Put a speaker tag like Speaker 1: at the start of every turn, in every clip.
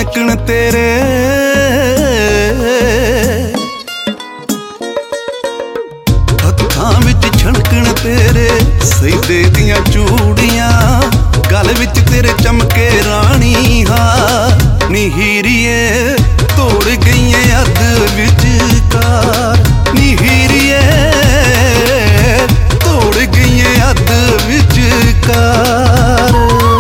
Speaker 1: ਛਣਕਣ ਤੇਰੇ ਹੱਥਾਂ ਵਿੱਚ ਛਣਕਣ ਤੇਰੇ ਸੈਦੇ ਦੀਆਂ ਚੂੜੀਆਂ ਗਲ ਵਿੱਚ ਤੇਰੇ ਚਮਕੇ ਰਾਣੀ ਹਾਂ ਨੀ ਹੀਰੀਏ ਤੋੜ ਗਈਏ ਅੱਧ ਵਿਚਕਾਰ ਨੀ ਹੀਰੀਏ ਤੋੜ ਗਈਏ ਅੱਧ ਵਿਚਕਾਰ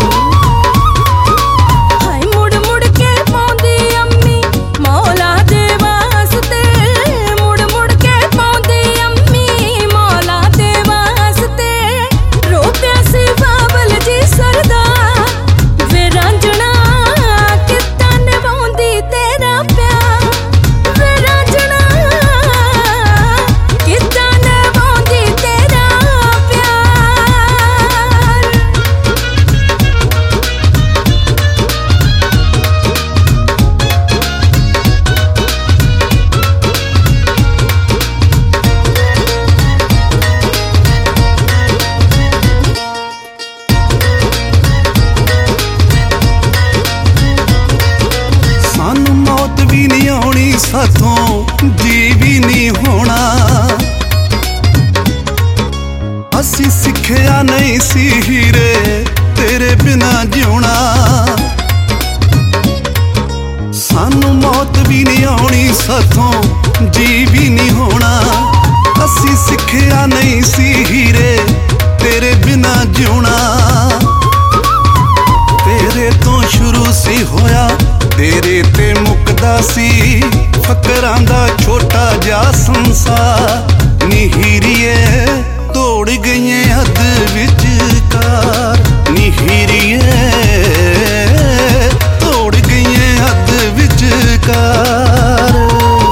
Speaker 1: ਸਾਥੋਂ ਜੀ ਵੀ ਨਹੀਂ ਹੋਣਾ ਅਸੀਂ ਸਿੱਖਿਆ ਨਹੀਂ ਸੀ ਹੀਰੇ ਤੇਰੇ ਬਿਨਾ ਜਿਉਣਾ ਸਾਨੂੰ ਮੌਤ ਵੀ ਨਹੀਂ ਆਉਣੀ ਸਾਥੋਂ ਜੀ ਵੀ ਨਹੀਂ ਹੋਣਾ ਅਸੀਂ ਸਿੱਖਿਆ ਨਹੀਂ ਸੀ ਹੀਰੇ ਤੇਰੇ ਬਿਨਾ ਜਿਉਣਾ ਤੇਰੇ ਤੋਂ ਸ਼ੁਰੂ ਸੀ ਹੋਇਆ ਤੇਰੇ ਤੇ ਮੁੱਕਦਾ ਸੀ ਫਕਰਾਂ ਦਾ ਛੋਟਾ ਜਿਹਾ ਸੰਸਾਰ ਨੀ ਹੀਰੀਏ ਤੋੜ ਗਈਏ ਹੱਦ ਵਿਚਕਾਰ ਨੀ ਹੀਰੀਏ ਤੋੜ ਗਈਏ ਹੱਦ ਵਿਚਕਾਰ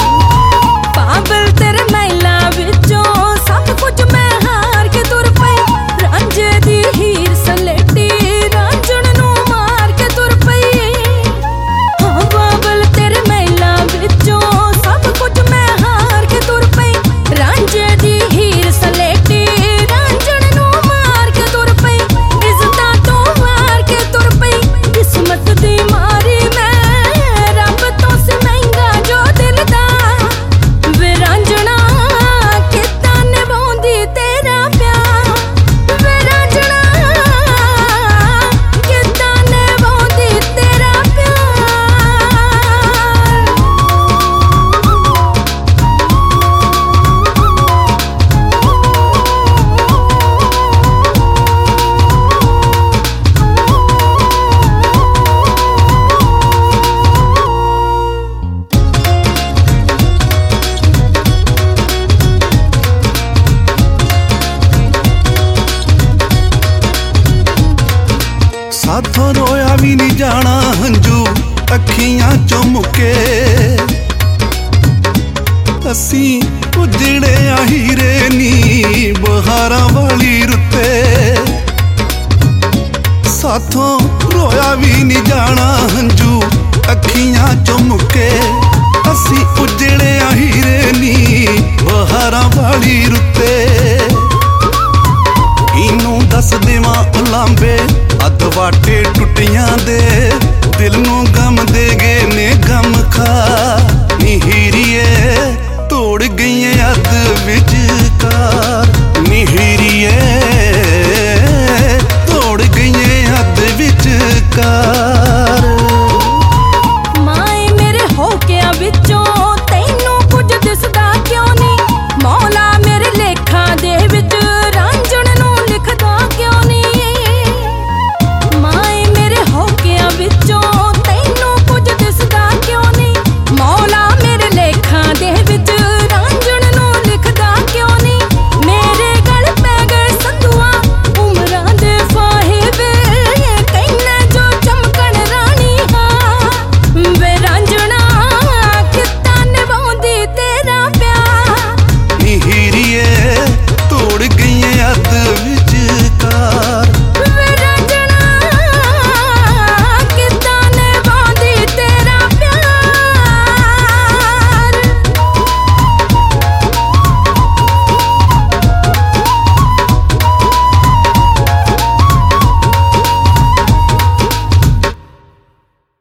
Speaker 1: ਸਾਥੋਂ ਰੋਇਆ ਵੀ ਨਹੀਂ ਜਾਣਾ ਹੰਝੂ ਅੱਖੀਆਂ ਚੋਂ ਮੁੱਕੇ ਅਸੀਂ ਉਜੜੇ ਆ ਹੀਰੇ ਨੀ ਬਹਾਰਾਂ ਵਾਲੀ ਰੁੱਤੇ ਸਾਥੋਂ ਰੋਇਆ ਵੀ ਨਹੀਂ ਜਾਣਾ ਹੰਝੂ